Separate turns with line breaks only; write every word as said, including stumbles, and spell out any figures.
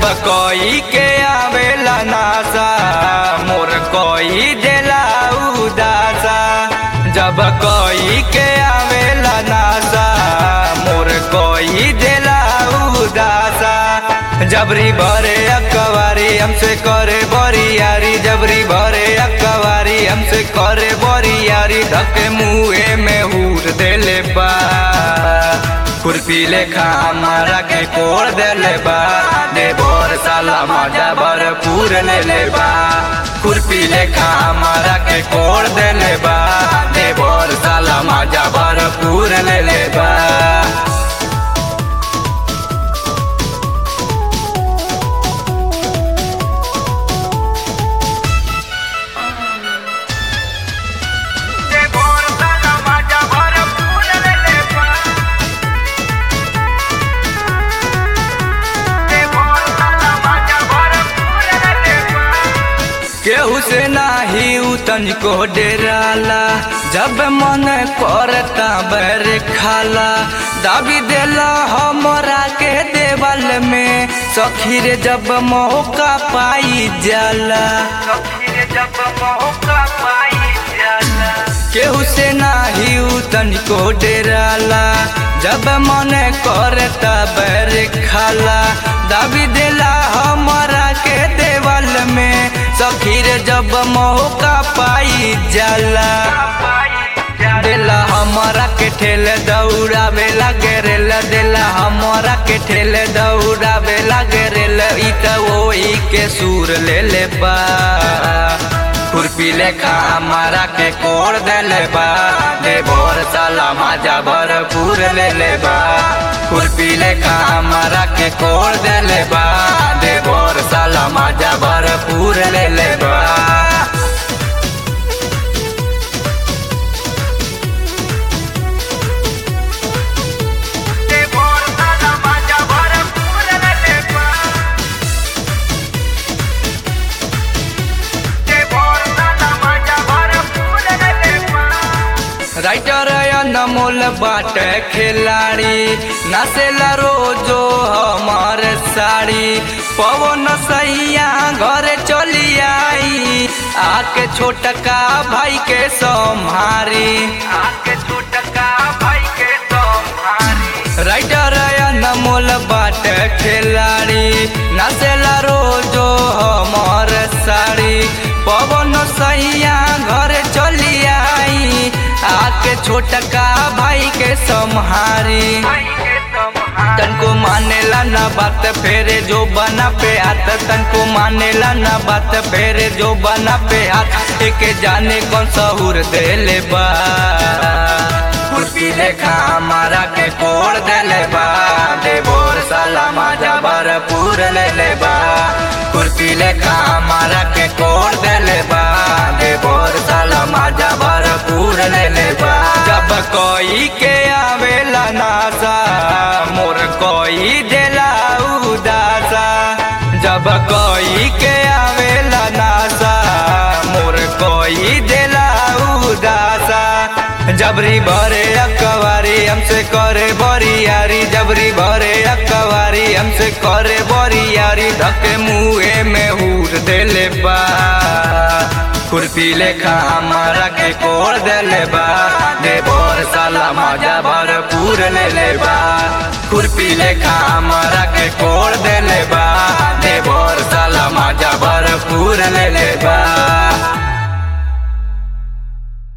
कोई के आवेला नासा मोर कोई देला उदासा। जब कोई के आवेला नासा मोर कोई देला उदासा। जबरी भरे अकवारी हमसे करे बोरियारी, जबरी भरे अकवारी हमसे करे बोरियारी। धके मुँहे में हूर देले बा खुरपी लेखा हमारा के कोड़ देले बा। देवर साला मजा भरपूर ले ले बा। खुरपी लेखा हमारा के कोड़ देले बा। देवर साला मजा भरपूर ले ले बा। केहू से नाही उतन को डेराला, जब मन करता बैर खाला। दाबी देला हमरा के देवल में सखी रे जब मौका पाई जाला। जब मौका पाई जाला केहू से नाही उतन को डेराला, जब मन करता बैर खाला। दाबी देला हमरा के देवल में सखी रे जब मौका पाई जाला। देला हमारा के ठेले दौड़ावे लागे रेल, देला हमारा के ठेले दौड़ावे लागे रेल। ई त वही के सूर ले ले बा खुरपी लेखा हमारा के कोड़ देले बा। देवर साला मजा भरपूर ले ले बा। खुरपी लेखा हमारा के कोड़ देले बा। देवर साला मजा भरपूर ले ले बा। राइटर अनमोल बाटे खिलाड़ी, नसेला रोजो हमार साड़ी। पवन सैया घरे चली आई, आके छोटका भाई के सम्हारी। आके छोटका भाई के सम्हारी। राइटर अनमोल बाटे खिलाड़ी, नसेला रोजो हमार साड़ी। पवन सैया घरे चली आई, आके छोटका भाई के सम्हारी। तनको मानेला ना बात फेरे जो बना पे हाथ, तनको मानेला ना बात फेरे जो बना पे हाथ। एक जाने कौन सहूर देले बा खुरपी लेखा हमारा के कोड़ देले बा। देवर साला मजा भरपूर ले ले बा। खुरपी लेखा हमारा के कोड़ देले बा। देवर साला मजा भरपूर ले ले बा। जब कोई के आवेला नासा मोर कोई देला उदासा। जब कोई के आवेला नासा मोर कोई देला उदासा। जबरी भरे अकवारी हमसे करे बोरियारी, जबरी भरे अकवारी हमसे करे बोरियारी। धके मुँहे में हूर देले बा खुरपी लेखा हमारा के कोड़ देले बा। देवर साला मजा भरपूर ले ले बा। खुरपी लेखा हमारा के कोड़ देले बा। देवर साला मजा भरपूर ले ले बा।